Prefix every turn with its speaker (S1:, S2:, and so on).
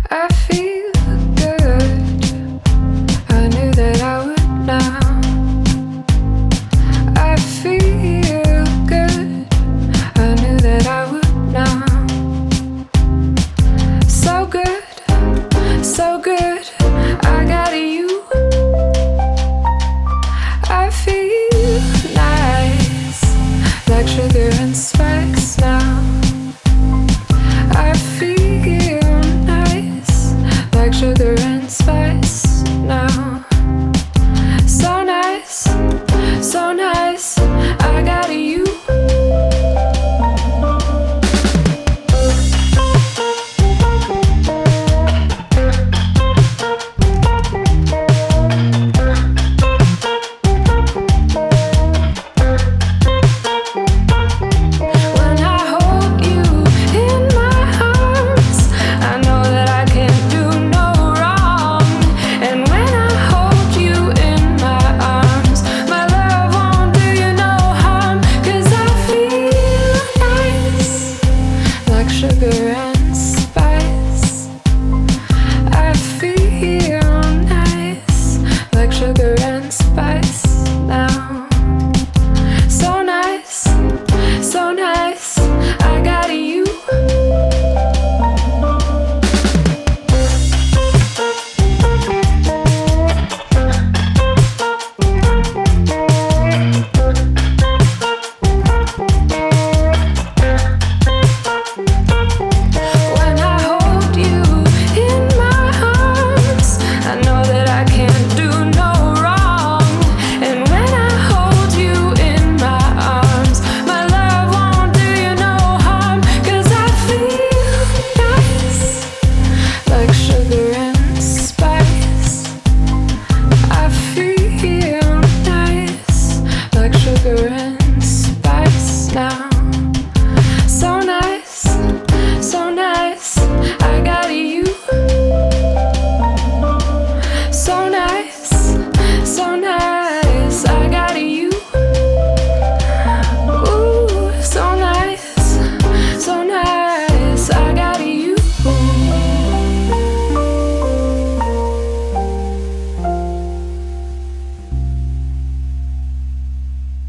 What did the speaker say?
S1: I feel good. I knew that I would now. I feel good. I knew that I would now. So good, so good. I got you. I feel nice, like sugar and spice.